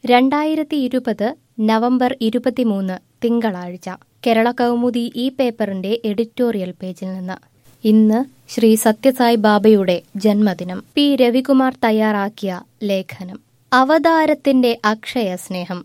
2020 November 23 തിങ്കളാഴ്ച കേരള കൗമുദി ഈ പേപ്പറിന്റെ എഡിറ്റോറിയൽ പേജിൽ നിന്ന് ഇന്ന് ശ്രീ സത്യസായി ബാബയുടെ ജന്മദിനം. പി രവികുമാർ തയ്യാറാക്കിയ ലേഖനം. അവതാരത്തിന്റെ അക്ഷയ സ്നേഹം.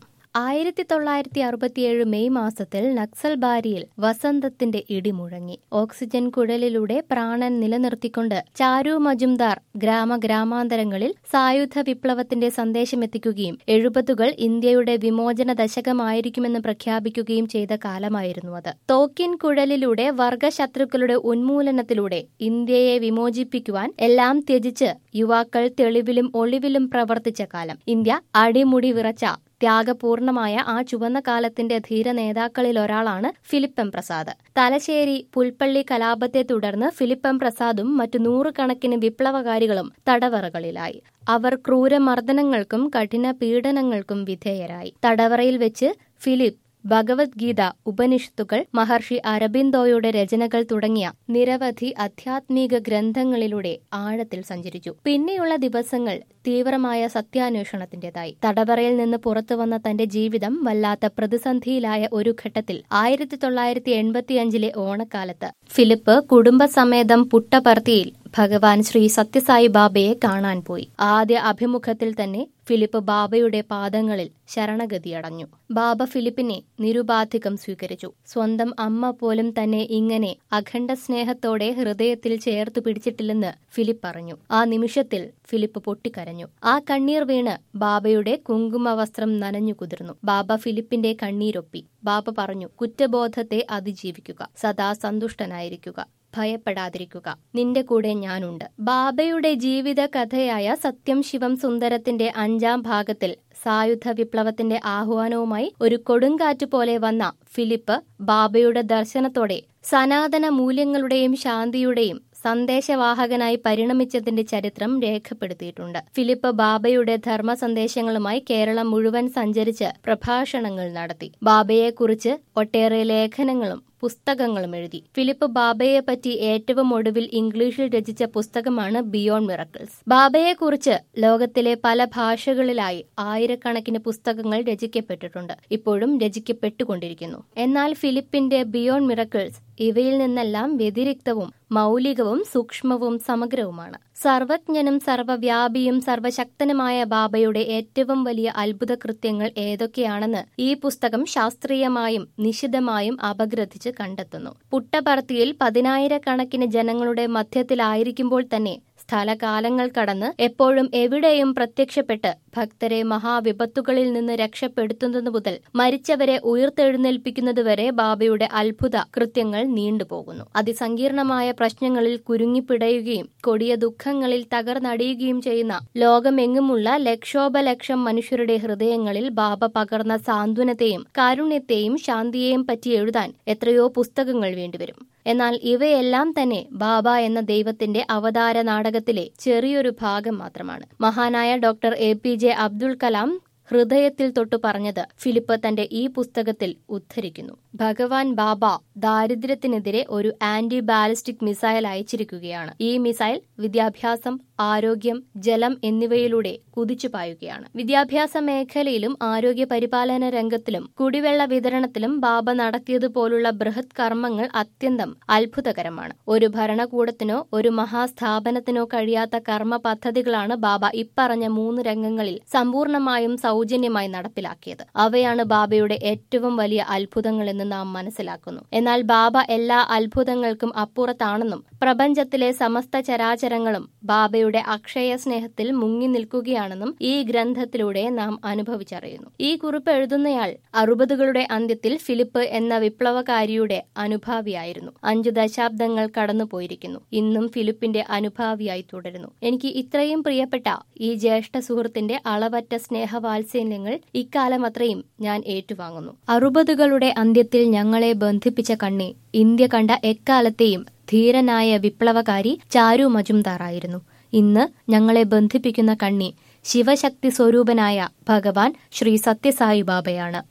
1967 മെയ് മാസത്തിൽ നക്സൽബാരിയിൽ വസന്തത്തിന്റെ ഇടിമുഴങ്ങി. ഓക്സിജൻ കുഴലിലൂടെ പ്രാണൻ നിലനിർത്തിക്കൊണ്ട് ചാരു മജുംദാർ ഗ്രാമാന്തരങ്ങളിൽ സായുധ വിപ്ലവത്തിന്റെ സന്ദേശമെത്തിക്കുകയും 70കൾ ഇന്ത്യയുടെ വിമോചന ദശകമായിരിക്കുമെന്ന് പ്രഖ്യാപിക്കുകയും ചെയ്ത കാലമായിരുന്നു അത്. തോക്കിൻ കുഴലിലൂടെ വർഗശത്രുക്കളുടെ ഉന്മൂലനത്തിലൂടെ ഇന്ത്യയെ വിമോചിപ്പിക്കുവാൻ എല്ലാം ത്യജിച്ച് യുവാക്കൾ തെളിവിലും ഒളിവിലും പ്രവർത്തിച്ച കാലം. ഇന്ത്യ അടിമുടി വിറച്ച ത്യാഗപൂർണമായ ആ ചുവന്ന കാലത്തിന്റെ ധീര നേതാക്കളിൽ ഒരാളാണ് ഫിലിപ്പ് എം പ്രസാദ്. തലശ്ശേരി പുൽപ്പള്ളി കലാപത്തെ തുടർന്ന് ഫിലിപ്പ് എം പ്രസാദും മറ്റു നൂറുകണക്കിന് വിപ്ലവകാരികളും തടവറകളിലായി. അവർ ക്രൂരമർദ്ദനങ്ങൾക്കും കഠിന പീഡനങ്ങൾക്കും വിധേയരായി. തടവറയിൽ വെച്ച് ഫിലിപ്പ് ഭഗവത്ഗീത, ഉപനിഷത്തുകൾ, മഹർഷി അരബിന്ദോയുടെ രചനകൾ തുടങ്ങിയ നിരവധി ആധ്യാത്മിക ഗ്രന്ഥങ്ങളിലൂടെ ആഴത്തിൽ സഞ്ചരിച്ചു. പിന്നെയുള്ള ദിവസങ്ങൾ തീവ്രമായ സത്യാന്വേഷണത്തിന്റേതായി. തടവറയിൽ നിന്ന് പുറത്തുവന്ന തന്റെ ജീവിതം വല്ലാത്ത പ്രതിസന്ധിയിലായ ഒരു ഘട്ടത്തിൽ 1985 ഓണക്കാലത്ത് ഫിലിപ്പ് കുടുംബസമേതം പുട്ടപർത്തിയിൽ ഭഗവാൻ ശ്രീ സത്യസായി ബാബയെ കാണാൻ പോയി. ആദ്യ അഭിമുഖത്തിൽ തന്നെ ഫിലിപ്പ് ബാബയുടെ പാദങ്ങളിൽ ശരണഗതിയടഞ്ഞു. ബാബ ഫിലിപ്പിനെ നിരുപാധികം സ്വീകരിച്ചു. സ്വന്തം അമ്മ പോലും തന്നെ ഇങ്ങനെ അഖണ്ഡ സ്നേഹത്തോടെ ഹൃദയത്തിൽ ചേർത്തു പിടിച്ചിട്ടില്ലെന്ന് ഫിലിപ്പ് പറഞ്ഞു. ആ നിമിഷത്തിൽ ഫിലിപ്പ് പൊട്ടിക്കരഞ്ഞു. ആ കണ്ണീർ വീണ് ബാബയുടെ കുങ്കുമ വസ്ത്രം നനഞ്ഞു കുതിർന്നു. ബാബ ഫിലിപ്പിന്റെ കണ്ണീരൊപ്പി. ബാബ പറഞ്ഞു, കുറ്റബോധത്തെ അതിജീവിക്കുക, സദാ സന്തുഷ്ടനായിരിക്കുക, ഭയപ്പെടാതിരിക്കുക, നിന്റെ കൂടെ ഞാനുണ്ട്. ബാബയുടെ ജീവിത കഥയായ സത്യം ശിവം സുന്ദരത്തിന്റെ 5ാം ഭാഗത്തിൽ സായുധ വിപ്ലവത്തിന്റെ ആഹ്വാനവുമായി ഒരു കൊടുങ്കാറ്റ് പോലെ വന്ന ഫിലിപ്പ് ബാബയുടെ ദർശനത്തോടെ സനാതന മൂല്യങ്ങളുടെയും ശാന്തിയുടെയും സന്ദേശവാഹകനായി പരിണമിച്ചതിന്റെ ചരിത്രം രേഖപ്പെടുത്തിയിട്ടുണ്ട്. ഫിലിപ്പ് ബാബയുടെ ധർമ്മ സന്ദേശങ്ങളുമായി കേരളം മുഴുവൻ സഞ്ചരിച്ച് പ്രഭാഷണങ്ങൾ നടത്തി. ബാബയെക്കുറിച്ച് ഒട്ടേറെ ലേഖനങ്ങളും പുസ്തകങ്ങളും എഴുതി. ഫിലിപ്പ് ബാബയെപ്പറ്റി ഏറ്റവും ഒടുവിൽ ഇംഗ്ലീഷിൽ രചിച്ച പുസ്തകമാണ് ബിയോണ്ട് മിറക്കിൾസ്. ബാബയെക്കുറിച്ച് ലോകത്തിലെ പല ഭാഷകളിലായി ആയിരക്കണക്കിന് പുസ്തകങ്ങൾ രചിക്കപ്പെട്ടിട്ടുണ്ട്. ഇപ്പോഴും രചിക്കപ്പെട്ടുകൊണ്ടിരിക്കുന്നു. എന്നാൽ ഫിലിപ്പിന്റെ ബിയോണ്ട് മിറക്കിൾസ് ഇവയിൽ നിന്നെല്ലാം വ്യതിരിക്തവും മൗലികവും സൂക്ഷ്മവും സമഗ്രവുമാണ്. സർവജ്ഞനും സർവവ്യാപിയും സർവശക്തനുമായ ബാബയുടെ ഏറ്റവും വലിയ അത്ഭുത കൃത്യങ്ങൾ ഏതൊക്കെയാണെന്ന് ഈ പുസ്തകം ശാസ്ത്രീയമായും നിശിതമായും അപഗ്രഥിച്ച് കണ്ടെത്തുന്നു. പുട്ടപർത്തിയിൽ 10,000-കണക്കിന് ജനങ്ങളുടെ മധ്യത്തിലായിരിക്കുമ്പോൾ തന്നെ സ്ഥലകാലങ്ങൾ കടന്ന് എപ്പോഴും എവിടെയും പ്രത്യക്ഷപ്പെട്ട് ഭക്തരെ മഹാവിപത്തുകളിൽ നിന്ന് രക്ഷപ്പെടുത്തുന്നത് മുതൽ മരിച്ചവരെ ഉയർത്തെഴുന്നേൽപ്പിക്കുന്നതുവരെ ബാബയുടെ അത്ഭുത കൃത്യങ്ങൾ നീണ്ടുപോകുന്നു. അതിസങ്കീർണമായ പ്രശ്നങ്ങളിൽ കുരുങ്ങിപ്പിടയുകയും കൊടിയ ദുഃഖങ്ങളിൽ തകർന്നടിയുകയും ചെയ്യുന്ന ലോകമെങ്ങുമുള്ള ലക്ഷോപലക്ഷം മനുഷ്യരുടെ ഹൃദയങ്ങളിൽ ബാബ പകർന്ന സാന്ത്വനത്തെയും കാരുണ്യത്തെയും ശാന്തിയെയും പറ്റി എഴുതാൻ എത്രയോ പുസ്തകങ്ങൾ വേണ്ടിവരും. എന്നാൽ ഇവയെല്ലാം തന്നെ ബാബ എന്ന ദൈവത്തിന്റെ അവതാര നാടകത്തിലെ ചെറിയൊരു ഭാഗം മാത്രമാണ്. മഹാനായ ഡോക്ടർ APJ അബ്ദുൽ കലാം ഹൃദയത്തിൽ തൊട്ടു പറഞ്ഞത് ഫിലിപ്പ് തന്റെ ഈ പുസ്തകത്തിൽ ഉദ്ധരിക്കുന്നു. ഭഗവാൻ ബാബ ദാരിദ്ര്യത്തിനെതിരെ ഒരു ആന്റി ബാലിസ്റ്റിക് മിസൈൽ അയച്ചിരിക്കുകയാണ്. ഈ മിസൈൽ വിദ്യാഭ്യാസം, ആരോഗ്യം, ജലം എന്നിവയിലൂടെ കുതിച്ചു പായുകയാണ്. വിദ്യാഭ്യാസ മേഖലയിലും ആരോഗ്യ പരിപാലന രംഗത്തിലും കുടിവെള്ള വിതരണത്തിലും ബാബ നടത്തിയതുപോലുള്ള ബൃഹത് കർമ്മങ്ങൾ അത്യന്തം അത്ഭുതകരമാണ്. ഒരു ഭരണകൂടത്തിനോ ഒരു മഹാസ്ഥാപനത്തിനോ കഴിയാത്ത കർമ്മ പദ്ധതികളാണ് ബാബ ഇപ്പറഞ്ഞ 3 രംഗങ്ങളിൽ സമ്പൂർണമായും സൗജന്യമായി നടപ്പിലാക്കിയത്. അവയാണ് ബാബയുടെ ഏറ്റവും വലിയ അത്ഭുതങ്ങളെന്ന് നാം മനസ്സിലാക്കുന്നു. എന്നാൽ ബാബ എല്ലാ അത്ഭുതങ്ങൾക്കും അപ്പുറത്താണെന്നും പ്രപഞ്ചത്തിലെ സമസ്ത ചരാചരങ്ങളും ബാബയുടെ അക്ഷയ സ്നേഹത്തിൽ മുങ്ങി നിൽക്കുകയാണെന്നും ഈ ഗ്രന്ഥത്തിലൂടെ നാം അനുഭവിച്ചറിയുന്നു. ഈ കുറിപ്പ് എഴുതുന്നയാൾ 60കളുടെ അന്ത്യത്തിൽ ഫിലിപ്പ് എന്ന വിപ്ലവകാരിയുടെ അനുഭാവിയായിരുന്നു. 5 ദശാബ്ദങ്ങൾ കടന്നുപോയിരിക്കുന്നു. ഇന്നും ഫിലിപ്പിന്റെ അനുഭാവിയായി തുടരുന്നു. എനിക്ക് ഇത്രയും പ്രിയപ്പെട്ട ഈ ജ്യേഷ്ഠ സുഹൃത്തിന്റെ അളവറ്റ സ്നേഹവാത്സല്യങ്ങൾ ഇക്കാലം അത്രയും ഞാൻ ഏറ്റുവാങ്ങുന്നു. 60കളുടെ അന്ത്യത്തിൽ ഞങ്ങളെ ബന്ധിപ്പിച്ച കണ്ണി ഇന്ത്യ കണ്ട എക്കാലത്തെയും ധീരനായ വിപ്ലവകാരി ചാരു മജുംദാറായിരുന്നു. ഇന്ന് ഞങ്ങളെ ബന്ധിപ്പിക്കുന്ന കണ്ണി ശിവശക്തി സ്വരൂപനായ ഭഗവാൻ ശ്രീ സത്യസായി ബാബയാണ്.